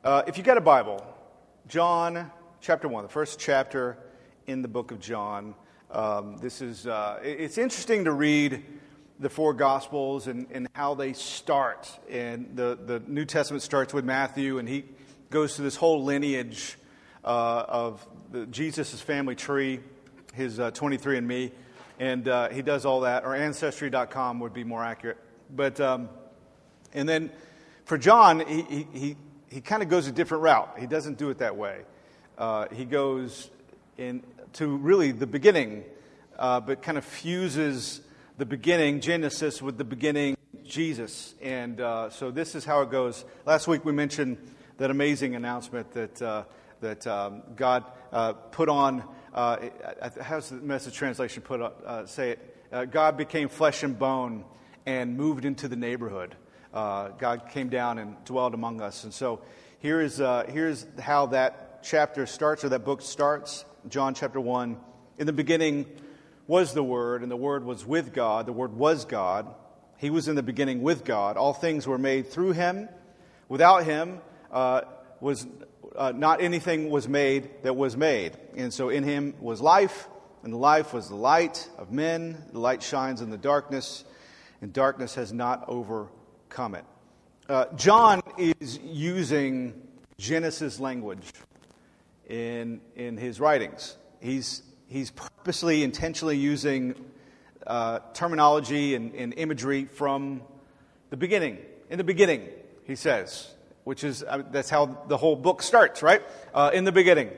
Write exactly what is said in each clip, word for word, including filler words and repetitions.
Uh, if you got a Bible, John chapter one, the first chapter in the book of John. Um, this is uh, it's interesting to read the four Gospels and, and how they start. And the, the New Testament starts with Matthew, and he goes through this whole lineage uh, of the, Jesus' family tree, his uh, twenty-three and me, and uh, he does all that. Or Ancestry dot com would be more accurate. But um, and then for John, he he he, he kind of goes a different route. He doesn't do it that way. Uh, he goes in to really the beginning, uh, but kind of fuses the beginning, Genesis, with the beginning, Jesus. And uh, so this is how it goes. Last week we mentioned that amazing announcement that uh, that um, God uh, put on, uh, how's the Message translation put on, uh, say it? Uh, God became flesh and bone and moved into the neighborhood. Uh, God came down and dwelled among us. And so here is uh, here's how that chapter starts, or that book starts. John chapter one. In the beginning was the Word, and the Word was with God. The Word was God. He was in the beginning with God. All things were made through Him. Without Him uh, was uh, not anything was made that was made. And so in Him was life, and the life was the light of men. The light shines in the darkness, and darkness has not overcome it. Uh, John is using Genesis language in in his writings. He's he's purposely, intentionally using uh, terminology and, and imagery from the beginning. In the beginning, he says, which is uh, that's how the whole book starts, right? Uh, in the beginning,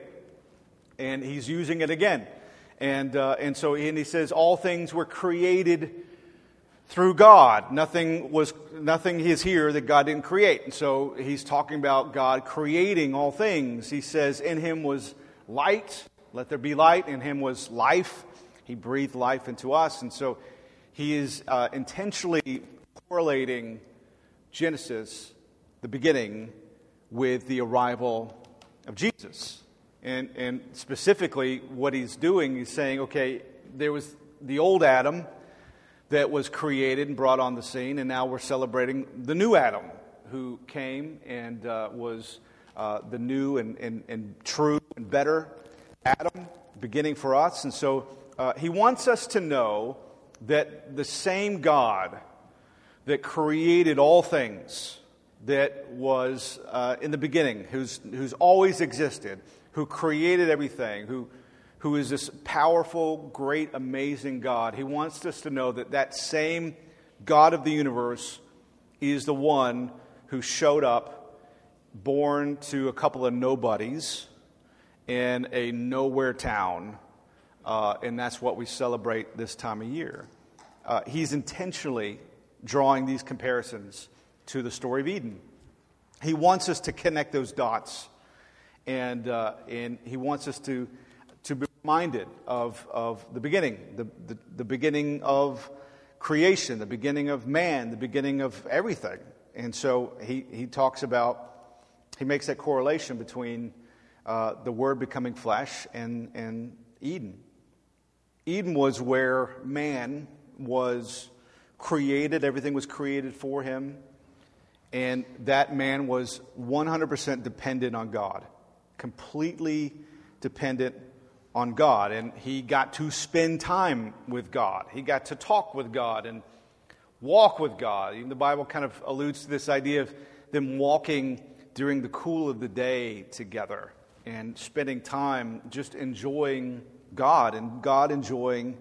and he's using it again, and uh, and so and he says all things were created through God. Nothing was nothing is here that God didn't create. And so he's talking about God creating all things. He says in Him was light, let there be light. In Him was life. He breathed life into us. And so he is uh, intentionally correlating Genesis, the beginning, with the arrival of Jesus. And and specifically what he's doing, he's saying, okay, there was the old Adam that was created and brought on the scene, and now we're celebrating the new Adam who came and uh, was uh, the new and, and, and true and better Adam, beginning for us. And so uh, he wants us to know that the same God that created all things, that was uh, in the beginning, who's who's always existed, who created everything, who who is this powerful, great, amazing God. He wants us to know that that same God of the universe is the one who showed up, born to a couple of nobodies in a nowhere town, uh, and that's what we celebrate this time of year. Uh, he's intentionally drawing these comparisons to the story of Eden. He wants us to connect those dots, and uh, and he wants us to to be reminded of, of the beginning, the, the, the beginning of creation, the beginning of man, the beginning of everything. And so he, he talks about, he makes that correlation between uh, the Word becoming flesh and, and Eden. Eden was where man was created, everything was created for him, and that man was one hundred percent dependent on God, completely dependent on God, and he got to spend time with God. He got to talk with God and walk with God. Even the Bible kind of alludes to this idea of them walking during the cool of the day together and spending time just enjoying God and God enjoying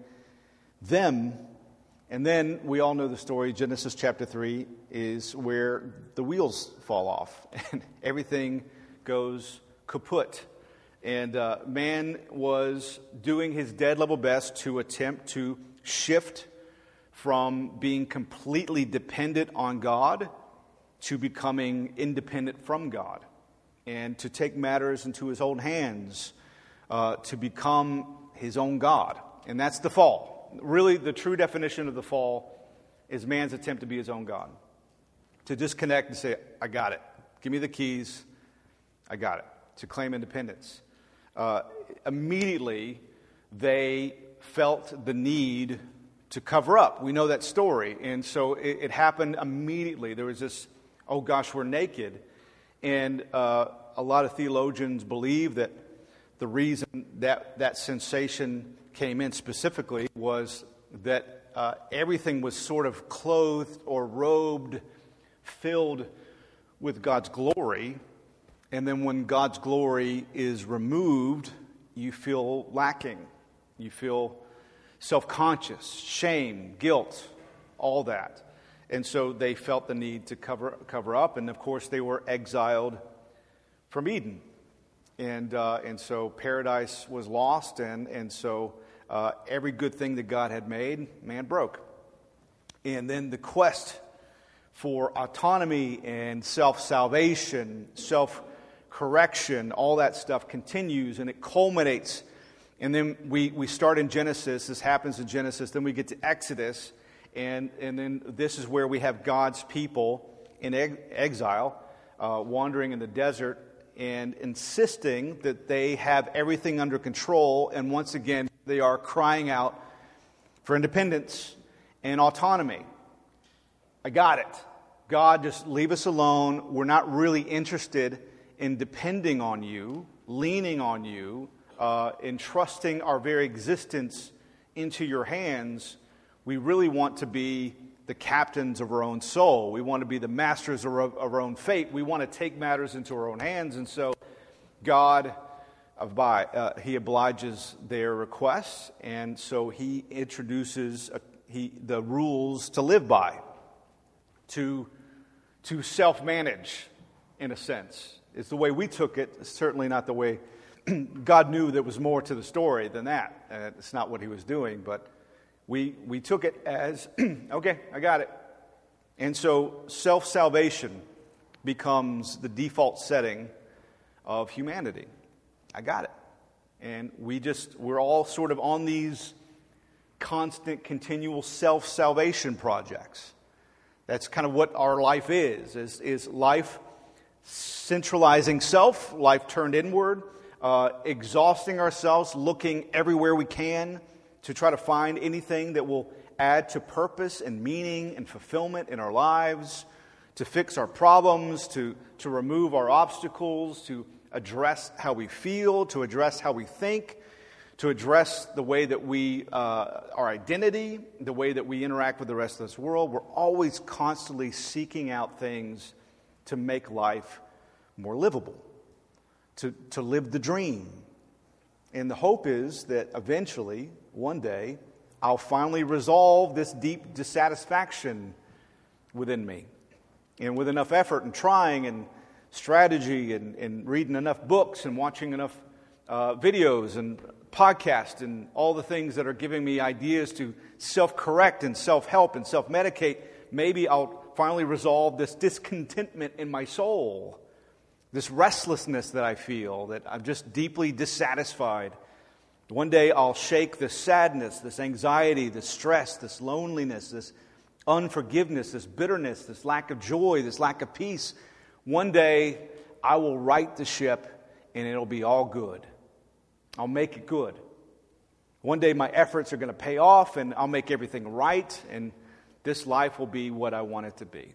them. And then we all know the story. Genesis chapter three is where the wheels fall off and everything goes kaput. And uh, man was doing his dead level best to attempt to shift from being completely dependent on God to becoming independent from God, and to take matters into his own hands, uh, to become his own God. And that's the fall. Really, the true definition of the fall is man's attempt to be his own God. To disconnect and say, I got it. Give me the keys. I got it. To claim independence. Uh, immediately, they felt the need to cover up. We know that story. And so it, it happened immediately. There was this, oh gosh, we're naked. And uh, a lot of theologians believe that the reason that that sensation came in specifically was that uh, everything was sort of clothed or robed, filled with God's glory. And then when God's glory is removed, you feel lacking. You feel self-conscious, shame, guilt, all that. And so they felt the need to cover cover up. And of course, they were exiled from Eden. And uh, and so paradise was lost. And, and so uh, every good thing that God had made, man broke. And then the quest for autonomy and self-salvation, self-correction, all that stuff continues, and it culminates. And then we, we start in Genesis. This happens in Genesis. Then we get to Exodus. And, and then this is where we have God's people in exile, uh, wandering in the desert and insisting that they have everything under control. And once again, they are crying out for independence and autonomy. I got it. God, just leave us alone. We're not really interested in depending on you, leaning on you, uh, entrusting our very existence into your hands. We really want to be the captains of our own soul. We want to be the masters of our, of our own fate. We want to take matters into our own hands. And so God, uh, He obliges their requests. And so He introduces a, he, the rules to live by, to, to self-manage, in a sense. It's the way we took it. It's certainly not the way God knew there was more to the story than that. Uh, it's not what He was doing, but We we took it as, okay, I got it. And so self-salvation becomes the default setting of humanity. I got it. And we just, we're all sort of on these constant, continual self-salvation projects. That's kind of what our life is, is, is life centralizing self, life turned inward, uh, exhausting ourselves, looking everywhere we can to try to find anything that will add to purpose and meaning and fulfillment in our lives, to fix our problems, to, to remove our obstacles, to address how we feel, to address how we think, to address the way that we, uh, our identity, the way that we interact with the rest of this world. We're always constantly seeking out things to make life more livable, to, to live the dream. And the hope is that eventually, one day, I'll finally resolve this deep dissatisfaction within me. And with enough effort and trying and strategy and, and reading enough books and watching enough uh, videos and podcasts and all the things that are giving me ideas to self-correct and self-help and self-medicate, maybe I'll finally resolve this discontentment in my soul, this restlessness that I feel, that I'm just deeply dissatisfied. One day I'll shake this sadness, this anxiety, this stress, this loneliness, this unforgiveness, this bitterness, this lack of joy, this lack of peace. One day I will right the ship and it'll be all good. I'll make it good. One day my efforts are going to pay off and I'll make everything right and this life will be what I want it to be.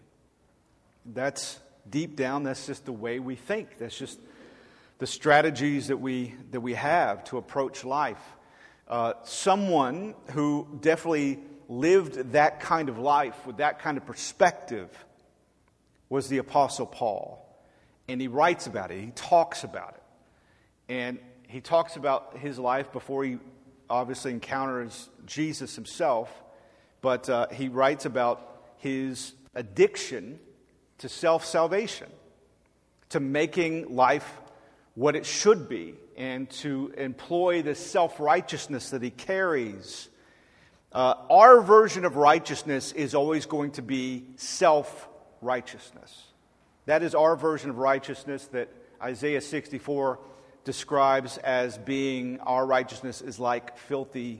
That's deep down, that's just the way we think. That's just the strategies that we that we have to approach life. Uh, someone who definitely lived that kind of life with that kind of perspective was the Apostle Paul. And he writes about it. He talks about it. And he talks about his life before he obviously encounters Jesus himself. But uh, he writes about his addiction to self-salvation, to making life what it should be, and to employ the self-righteousness that he carries. Uh, our version of righteousness is always going to be self-righteousness. That is our version of righteousness that Isaiah sixty-four describes as being, our righteousness is like filthy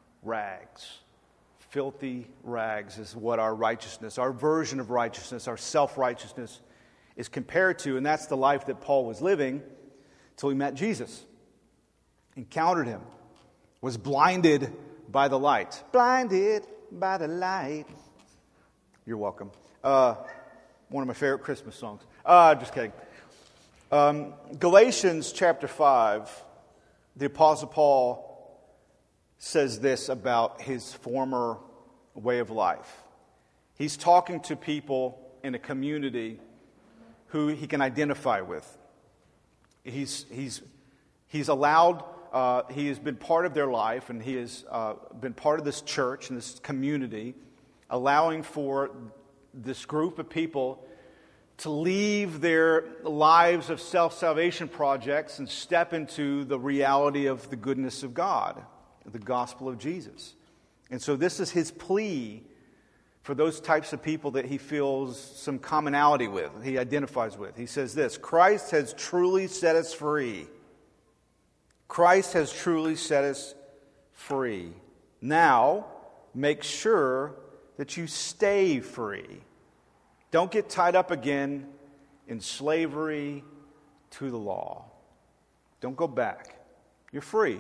rags. Filthy rags is what our righteousness, our version of righteousness, our self-righteousness is compared to. And that's the life that Paul was living until he met Jesus, encountered him, was blinded by the light. Blinded by the light. You're welcome. Uh, one of my favorite Christmas songs. Uh, just kidding. Um, Galatians chapter five, the Apostle Paul says this about his former way of life. He's talking to people in a community who he can identify with. He's, he's, he's allowed, uh, he has been part of their life, and he has uh, been part of this church and this community, allowing for this group of people to leave their lives of self-salvation projects and step into the reality of the goodness of God, the gospel of Jesus. And so this is his plea for those types of people that he feels some commonality with, he identifies with. He says this: Christ has truly set us free. Christ has truly set us free. Now, make sure that you stay free. Don't get tied up again in slavery to the law. Don't go back. You're free.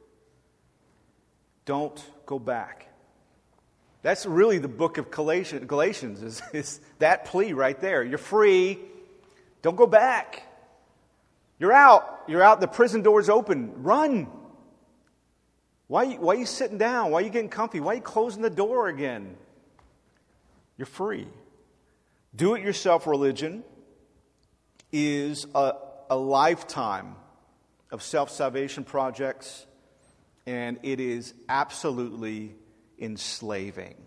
Don't go back. That's really the book of Galatians, Galatians is, is that plea right there. You're free. Don't go back. You're out. You're out. The prison door's open. Run. Why, why are you sitting down? Why are you getting comfy? Why are you closing the door again? You're free. Do-it-yourself religion is a, a lifetime of self-salvation projects, and it is absolutely enslaving.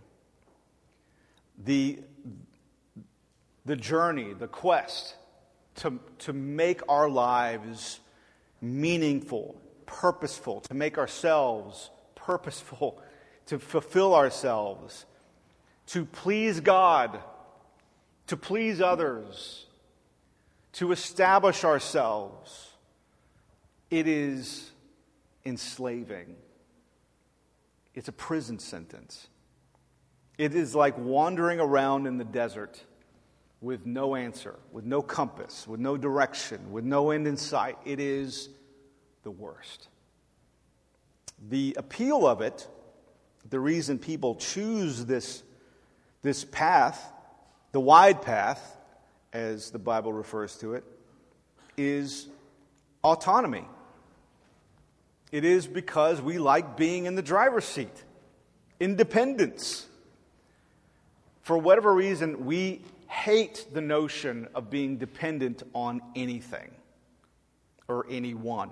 The, the journey, the quest to, to make our lives meaningful, purposeful, to make ourselves purposeful, to fulfill ourselves, to please God, to please others, to establish ourselves, it is enslaving. It's a prison sentence. It is like wandering around in the desert with no answer, with no compass, with no direction, with no end in sight. It is the worst. The appeal of it, the reason people choose this, this path, the wide path, as the Bible refers to it, is autonomy. It is because we like being in the driver's seat. Independence. For whatever reason, we hate the notion of being dependent on anything or anyone.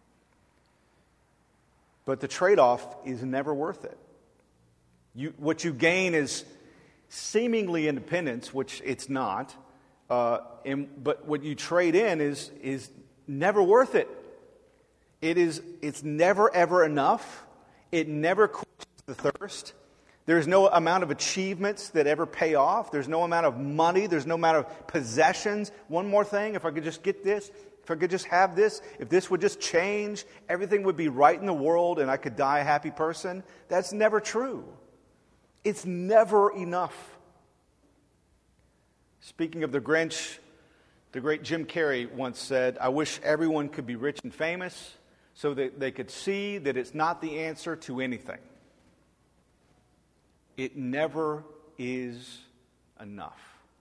But the trade-off is never worth it. You, what you gain is seemingly independence, which it's not, uh, and, but what you trade in is, is never worth it. It is, it's never ever enough. It never quenches the thirst. There's no amount of achievements that ever pay off. There's no amount of money. There's no amount of possessions. One more thing, if I could just get this, if I could just have this, if this would just change, everything would be right in the world and I could die a happy person. That's never true. It's never enough. Speaking of the Grinch, the great Jim Carrey once said, "I wish everyone could be rich and famous so that they could see that it's not the answer to anything." It never is enough.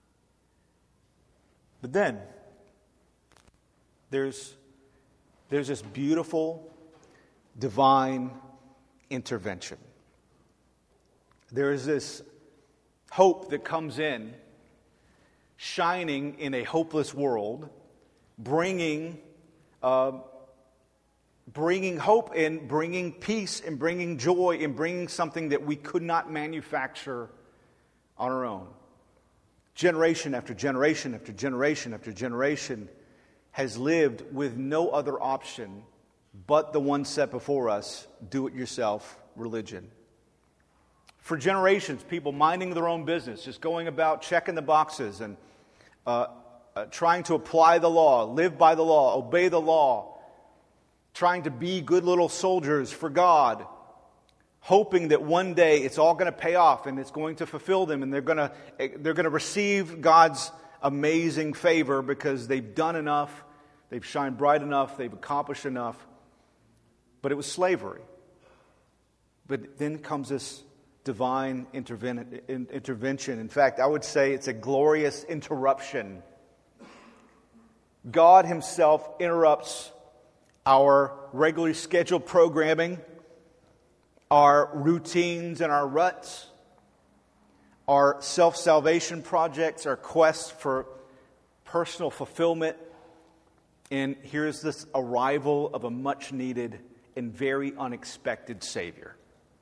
But then, there's, there's this beautiful divine intervention. There is this hope that comes in, shining in a hopeless world, bringing, uh, bringing hope and bringing peace and bringing joy and bringing something that we could not manufacture on our own. Generation after generation after generation after generation has lived with no other option but the one set before us, do-it-yourself religion. For generations, people minding their own business, just going about checking the boxes and uh, uh, trying to apply the law, live by the law, obey the law, trying to be good little soldiers for God, hoping that one day it's all going to pay off and it's going to fulfill them and they're going to they're going to receive God's amazing favor because they've done enough, they've shined bright enough, they've accomplished enough. But it was slavery. But then comes this divine interven- intervention. In fact, I would say it's a glorious interruption. God himself interrupts our regularly scheduled programming, our routines and our ruts, our self-salvation projects, our quest for personal fulfillment. And here's this arrival of a much-needed and very unexpected Savior.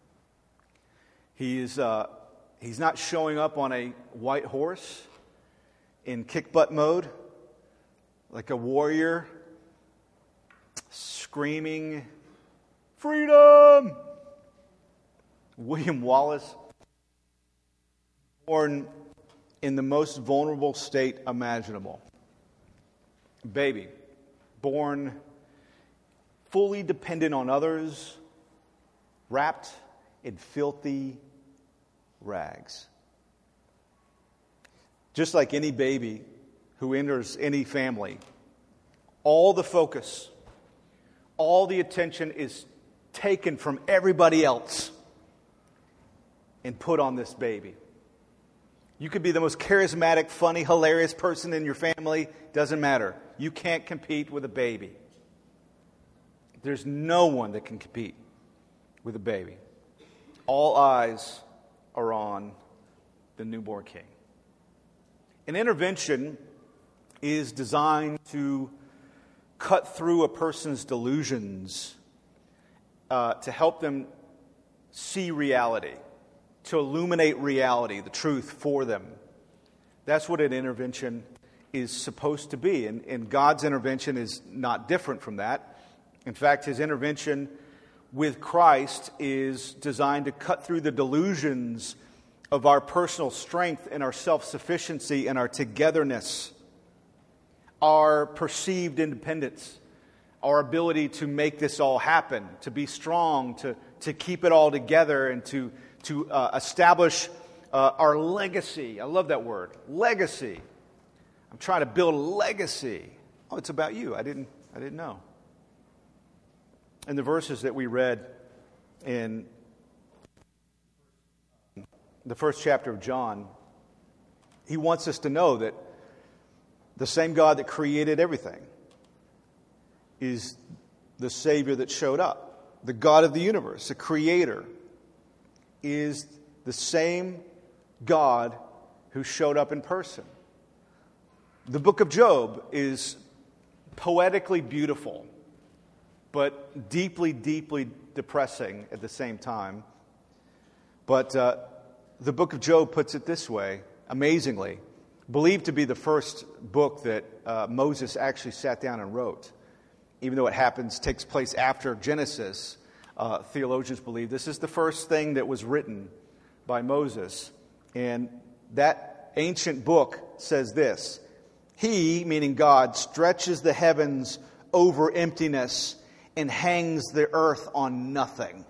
He is, uh, he's not showing up on a white horse in kick-butt mode, like a warrior screaming, "Freedom!" William Wallace, born in the most vulnerable state imaginable. Baby, born fully dependent on others, wrapped in filthy rags. Just like any baby who enters any family, all the focus, all the attention is taken from everybody else and put on this baby. You could be the most charismatic, funny, hilarious person in your family. Doesn't matter. You can't compete with a baby. There's no one that can compete with a baby. All eyes are on the newborn king. An intervention is designed to cut through a person's delusions, uh, to help them see reality, to illuminate reality, the truth for them. That's what an intervention is supposed to be. And, and God's intervention is not different from that. In fact, his intervention with Christ is designed to cut through the delusions of our personal strength and our self-sufficiency and our togetherness, our perceived independence, our ability to make this all happen, to be strong, to, to keep it all together, and to, to uh, establish uh, our legacy. I love that word, legacy. I'm trying to build a legacy. Oh, it's about you. I didn't, I didn't know. In the verses that we read in the first chapter of John, he wants us to know that the same God that created everything is the Savior that showed up. The God of the universe, the Creator, is the same God who showed up in person. The book of Job is poetically beautiful, but deeply, deeply depressing at the same time. But uh, the book of Job puts it this way, amazingly, believed to be the first book that uh, Moses actually sat down and wrote. Even though it happens, takes place after Genesis, uh, theologians believe this is the first thing that was written by Moses. And that ancient book says this: He, meaning God, stretches the heavens over emptiness and hangs the earth on nothing.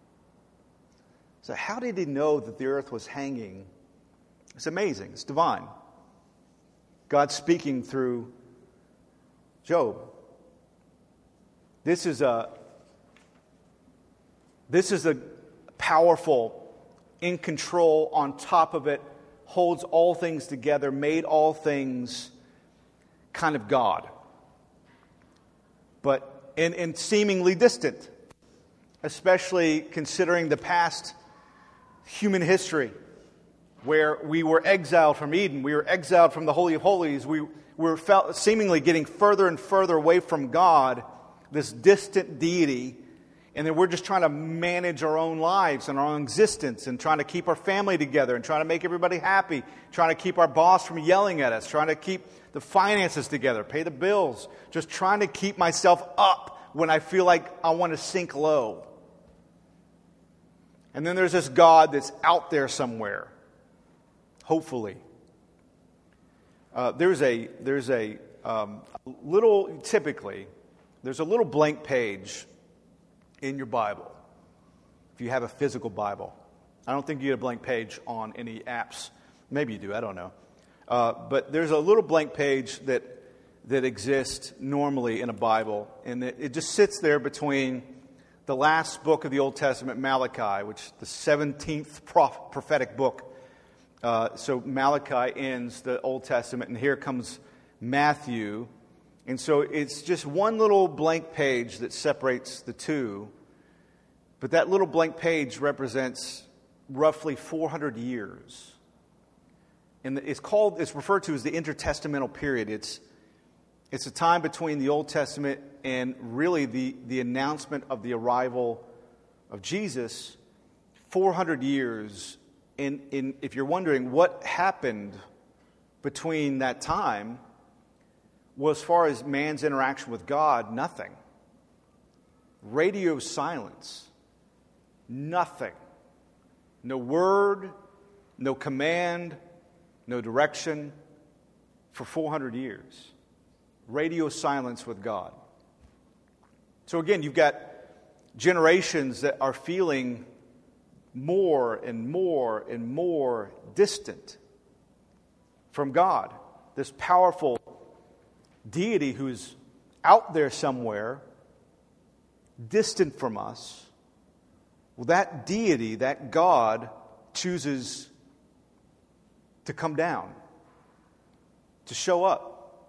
So how did he know that the earth was hanging? It's amazing. It's divine. God speaking through Job. This is a this is a powerful, in control, on top of it, holds all things together, made all things kind of God. But and, and seemingly distant, especially considering the past human history, where we were exiled from Eden, we were exiled from the Holy of Holies, we were felt seemingly getting further and further away from God, this distant deity, and then we're just trying to manage our own lives and our own existence and trying to keep our family together and trying to make everybody happy, trying to keep our boss from yelling at us, trying to keep the finances together, pay the bills, just trying to keep myself up when I feel like I want to sink low. And then there's this God that's out there somewhere, hopefully. Uh, there's a there's a um, little, typically, there's a little blank page in your Bible, if you have a physical Bible. I don't think you get a blank page on any apps. Maybe you do, I don't know. Uh, but there's a little blank page that that exists normally in a Bible, and it, it just sits there between the last book of the Old Testament, Malachi, which is the seventeenth prof- prophetic book. Uh, so Malachi ends the Old Testament, and here comes Matthew, And so it's just one little blank page that separates the two. But that little blank page represents roughly four hundred years. And it's called, it's referred to as the intertestamental period. It's, it's a time between the Old Testament and really the, the announcement of the arrival of Jesus. four hundred years. And in, if you're wondering what happened between that time, well, as far as man's interaction with God, nothing. Radio silence. Nothing. No word, no command, no direction for four hundred years. Radio silence with God. So again, you've got generations that are feeling more and more and more distant from God. This powerful deity who's out there somewhere, distant from us. Well, that deity, that God, chooses to come down, to show up.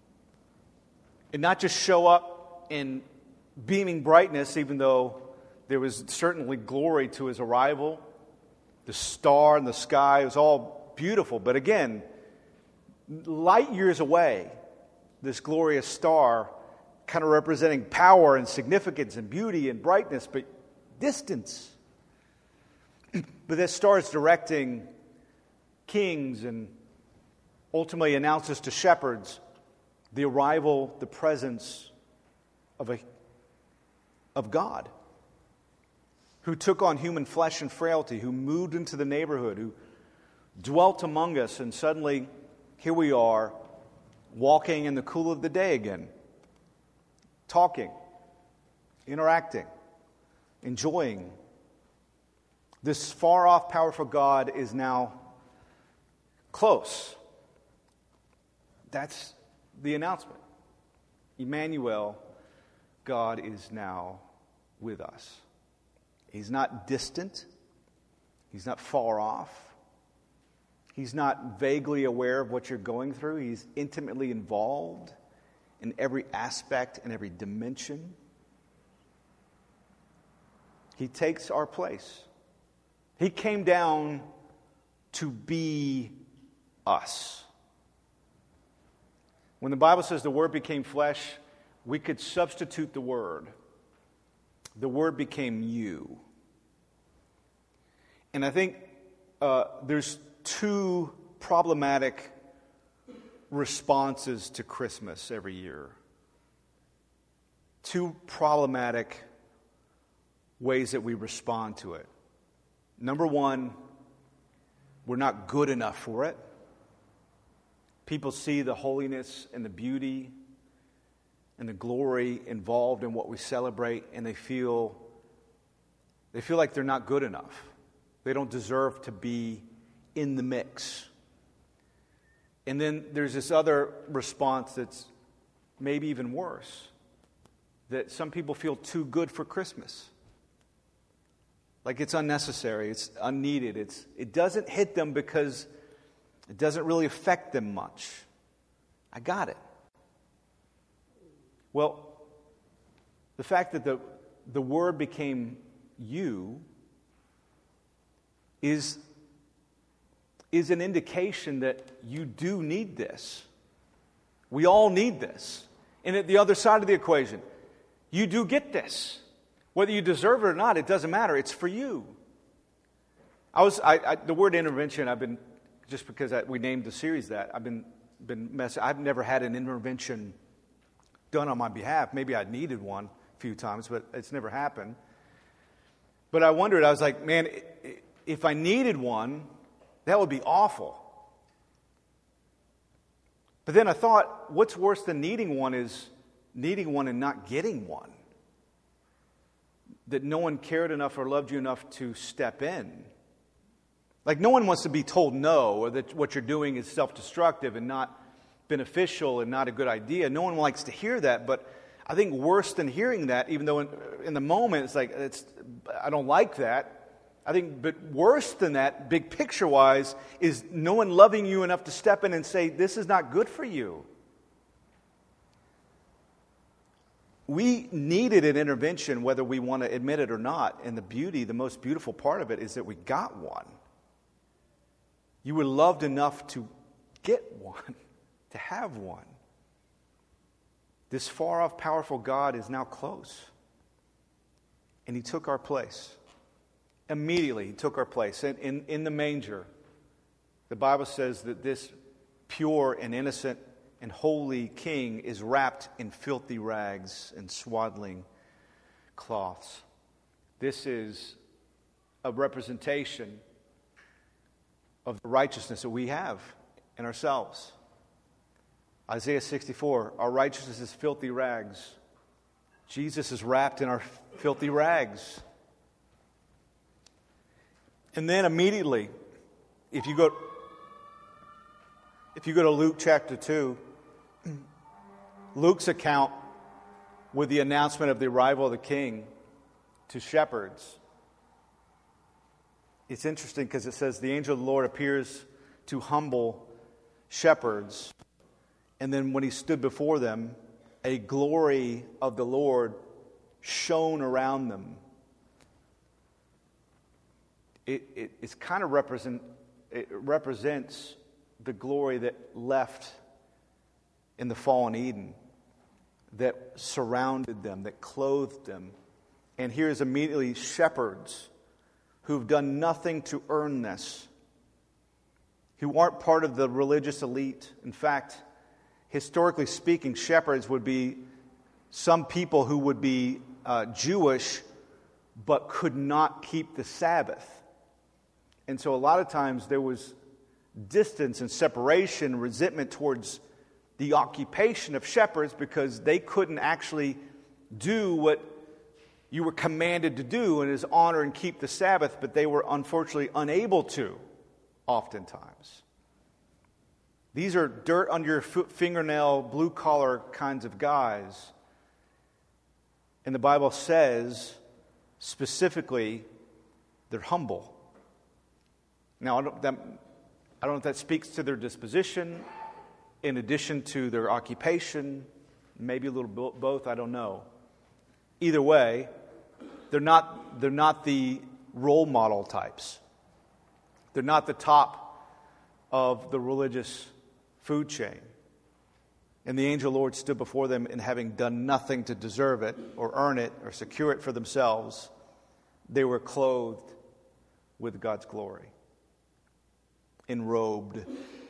And not just show up in beaming brightness, even though there was certainly glory to his arrival. The star in the sky, it was all beautiful. But again, light years away, this glorious star kind of representing power and significance and beauty and brightness, but distance. But this star is directing kings and ultimately announces to shepherds the arrival, the presence of a of God, who took on human flesh and frailty, who moved into the neighborhood, who dwelt among us, and suddenly here we are, walking in the cool of the day again, talking, interacting, enjoying. This far-off, powerful God is now close. That's the announcement. Emmanuel, God is now with us. He's not distant. He's not far off. He's not vaguely aware of what you're going through. He's intimately involved in every aspect and every dimension. He takes our place. He came down to be us. When the Bible says the Word became flesh, we could substitute the Word. The Word became you. And I think uh, there's two problematic responses to Christmas every year. Two problematic ways that we respond to it. Number one, we're not good enough for it. People see the holiness and the beauty and the glory involved in what we celebrate, and they feel they feel like they're not good enough. They don't deserve to be in the mix. And then there's this other response that's maybe even worse, that some people feel too good for Christmas. Like it's unnecessary, it's unneeded, it's it doesn't hit them because it doesn't really affect them much. I got it. Well, the fact that the, the Word became you is, is an indication that you do need this. We all need this. And at the other side of the equation, you do get this. Whether you deserve it or not, it doesn't matter. It's for you. I was I, I, the word intervention. I've been just because I, we named the series that I've been been messing. I've never had an intervention done on my behalf. Maybe I needed one a few times, but it's never happened. But I wondered. I was like, man, if I needed one, that would be awful. But then I thought, what's worse than needing one is needing one and not getting one. That no one cared enough or loved you enough to step in. Like no one wants to be told no, or that what you're doing is self-destructive and not beneficial and not a good idea. No one likes to hear that, but I think worse than hearing that, even though in, in the moment it's like, it's, I don't like that. I think, but worse than that, big picture-wise, is no one loving you enough to step in and say, this is not good for you. we needed an intervention whether we want to admit it or not. And the beauty, the most beautiful part of it is that we got one. You were loved enough to get one, to have one. This far-off, powerful God is now close. And he took our place. Immediately, he took our place. And in, in the manger, the Bible says that this pure and innocent and holy king is wrapped in filthy rags and swaddling cloths. This is a representation of the righteousness that we have in ourselves. Isaiah sixty-four, our righteousness is filthy rags. Jesus is wrapped in our filthy rags. And then immediately, if you go, if you go to Luke chapter two, Luke's account with the announcement of the arrival of the king to shepherds. It's interesting because it says the angel of the Lord appears to humble shepherds. And then when he stood before them, a glory of the Lord shone around them. It, it it's kind of represent it represents the glory that left in the fallen Eden, that surrounded them, that clothed them. And here's immediately shepherds who've done nothing to earn this, who aren't part of the religious elite. In fact, historically speaking, shepherds would be some people who would be uh, Jewish but could not keep the Sabbath. And so a lot of times there was distance and separation, resentment towards the occupation of shepherds because they couldn't actually do what you were commanded to do and is honor and keep the Sabbath, but they were unfortunately unable to oftentimes. These are dirt under your fingernail, blue-collar kinds of guys. And the Bible says, specifically, they're humble. Now, I don't, that, I don't know if that speaks to their disposition, in addition to their occupation, maybe a little bit both, I don't know. Either way, they're not, they're not the role model types. They're not the top of the religious food chain. And the angel Lord stood before them, and having done nothing to deserve it or earn it or secure it for themselves, they were clothed with God's glory, enrobed.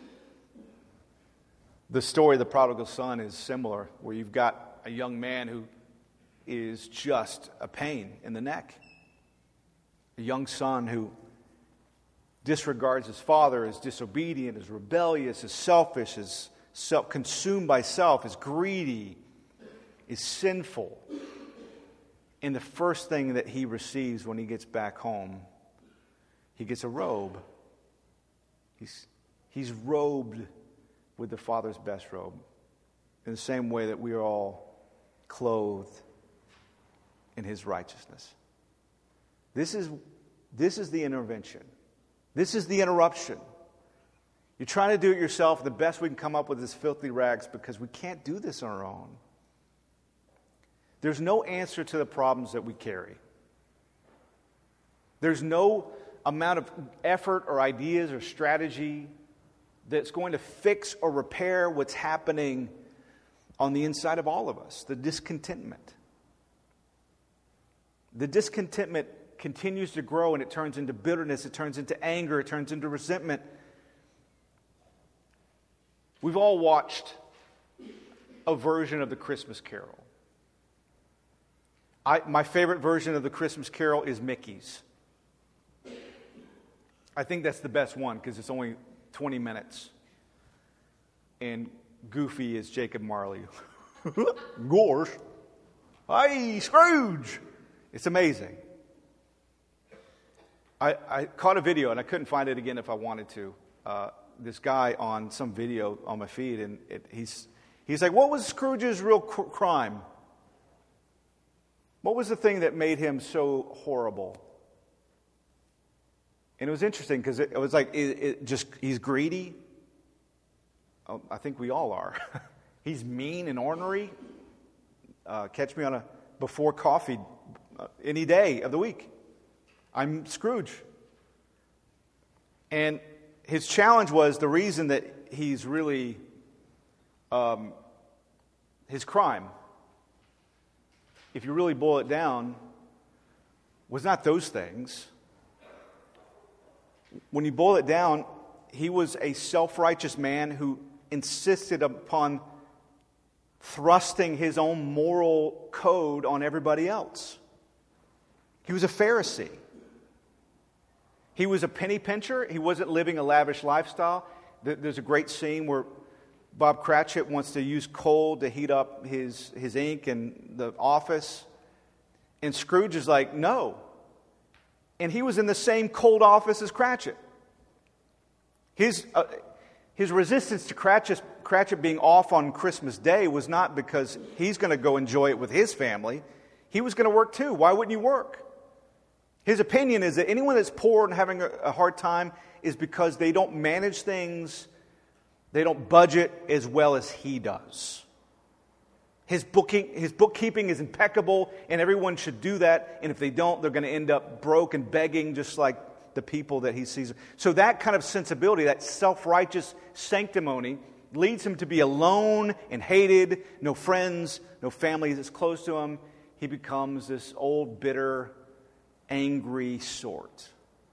The story of the prodigal son is similar, where you've got a young man who is just a pain in the neck. A young son who disregards his father, is disobedient, is rebellious, is selfish, is self consumed by self, is greedy, is sinful. And the first thing that he receives when he gets back home, he gets a robe. He's, he's robed with the Father's best robe, in the same way that we are all clothed in his righteousness. This is, this is the intervention. This is the interruption. You're trying to do it yourself. The best we can come up with is filthy rags because we can't do this on our own. There's no answer to the problems that we carry. There's no amount of effort or ideas or strategy that's going to fix or repair what's happening on the inside of all of us, the discontentment. The discontentment continues to grow, and it turns into bitterness, it turns into anger, it turns into resentment. We've all watched a version of the Christmas Carol. I, my favorite version of the Christmas Carol is Mickey's. I think that's the best one because it's only twenty minutes. And Goofy is Jacob Marley. Gorsh. Hey, Scrooge. It's amazing. I, I caught a video, and I couldn't find it again if I wanted to. Uh, this guy on some video on my feed, and it, he's he's like, what was Scrooge's real cr- crime? What was the thing that made him so horrible? And it was interesting because it, it was like, it, it just he's greedy. Oh, I think we all are. He's mean and ornery. Uh, catch me on a before coffee uh, any day of the week. I'm Scrooge. And his challenge was the reason that he's really, um, his crime, if you really boil it down, was not those things. When you boil it down, he was a self-righteous man who insisted upon thrusting his own moral code on everybody else. He was a Pharisee. He was a penny pincher. He wasn't living a lavish lifestyle. There's a great scene where Bob Cratchit wants to use coal to heat up his, his ink in the office. And Scrooge is like, no. And he was in the same cold office as Cratchit. His, uh, his resistance to Cratchit, Cratchit being off on Christmas Day was not because he's going to go enjoy it with his family. He was going to work too. Why wouldn't you work? His opinion is that anyone that's poor and having a, a hard time is because they don't manage things, they don't budget as well as he does. His booking, his bookkeeping is impeccable, and everyone should do that. And if they don't, they're going to end up broke and begging, just like the people that he sees. So that kind of sensibility, that self-righteous sanctimony, leads him to be alone and hated, no friends, no family that's close to him. He becomes this old, bitter, angry sort.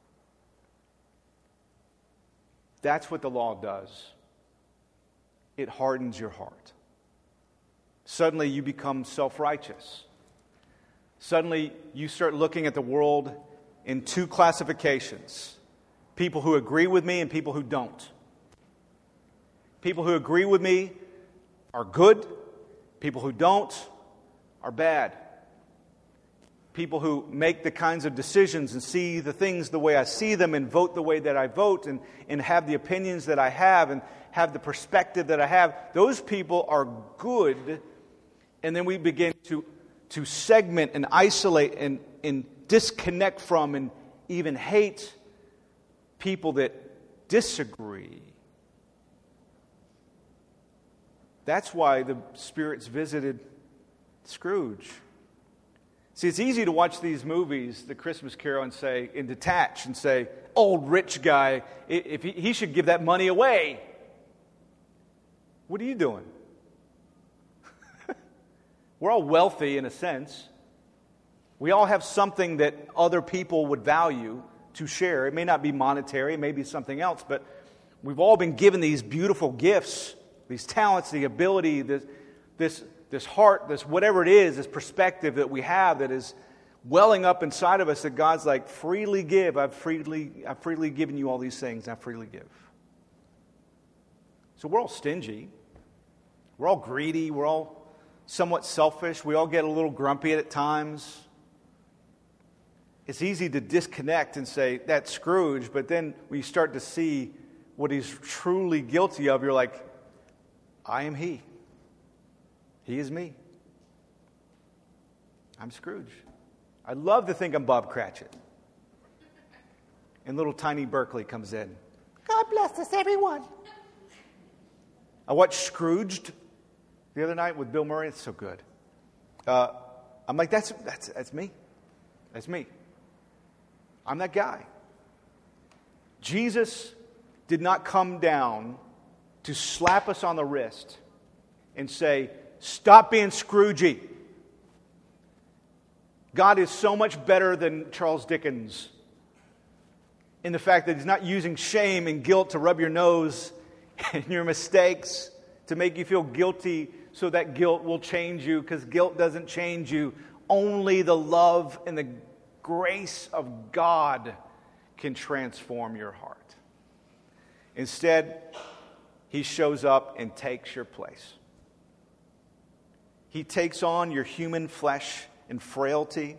That's what the law does. It hardens your heart. Suddenly you become self-righteous. Suddenly you start looking at the world in two classifications. People who agree with me and people who don't. People who agree with me are good. People who don't are bad. People who make the kinds of decisions and see the things the way I see them and vote the way that I vote and, and have the opinions that I have and have the perspective that I have, those people are good. And then we begin to, to segment and isolate and, and disconnect from and even hate people that disagree. That's why the spirits visited Scrooge. See, it's easy to watch these movies, The Christmas Carol, and say, and detach and say, old rich guy, if he, he should give that money away. What are you doing? We're all wealthy in a sense. We all have something that other people would value to share. It may not be monetary, it may be something else, but we've all been given these beautiful gifts, these talents, the ability, this, this, this heart, this whatever it is, this perspective that we have that is welling up inside of us that God's like, freely give. I've freely, I've freely given you all these things. I freely give. So we're all stingy. We're all greedy. We're all somewhat selfish. We all get a little grumpy at times. It's easy to disconnect and say, that's Scrooge, but then when you start to see what he's truly guilty of, you're like, I am he. He is me. I'm Scrooge. I love to think I'm Bob Cratchit. And little tiny Berkeley comes in. God bless us, everyone. I watched Scrooged the other night with Bill Murray. It's so good. Uh, I'm like, that's, that's, that's me. That's me. I'm that guy. Jesus did not come down to slap us on the wrist and say, stop being Scroogey. God is so much better than Charles Dickens in the fact that he's not using shame and guilt to rub your nose and your mistakes to make you feel guilty so that guilt will change you, because guilt doesn't change you. Only the love and the grace of God can transform your heart. Instead, he shows up and takes your place. He takes on your human flesh and frailty.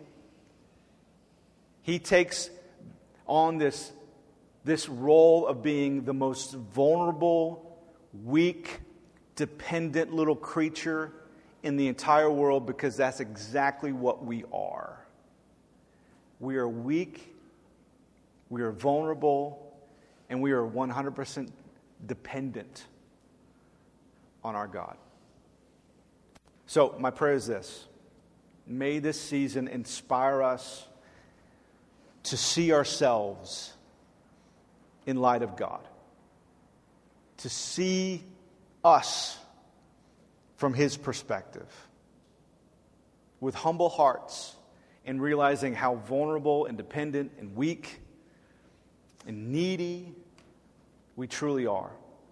He takes on this, this role of being the most vulnerable, weak, dependent little creature in the entire world, because that's exactly what we are. We are weak, we are vulnerable, and we are one hundred percent dependent on our God. So my prayer is this. May this season inspire us to see ourselves in light of God. To see us from His perspective. With humble hearts and realizing how vulnerable and dependent and weak and needy we truly are.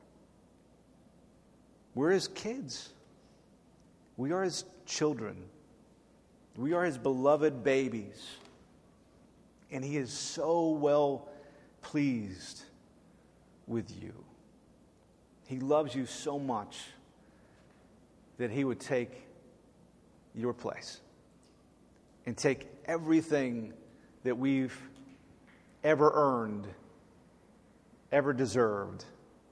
We're His kids. We are His children. We are His beloved babies. And He is so well pleased with you. He loves you so much that He would take your place and take everything that we've ever earned, ever deserved.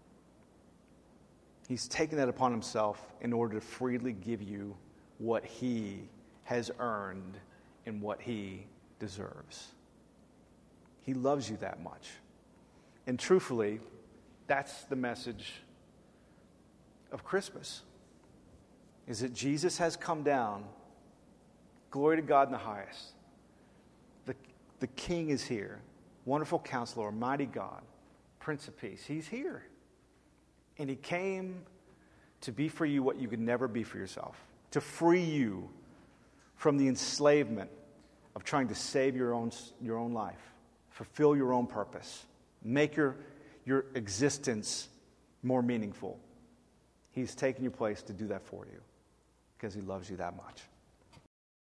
He's taken that upon Himself in order to freely give you what He has earned and what He deserves. He loves you that much. And truthfully, that's the message of Christmas. Is that Jesus has come down. Glory to God in the highest. The, the King is here. Wonderful Counselor, mighty God, Prince of Peace. He's here. And He came to be for you what you could never be for yourself. To free you from the enslavement of trying to save your own, your own life. Fulfill your own purpose. Make your, your existence more meaningful. He's taken your place to do that for you because He loves you that much.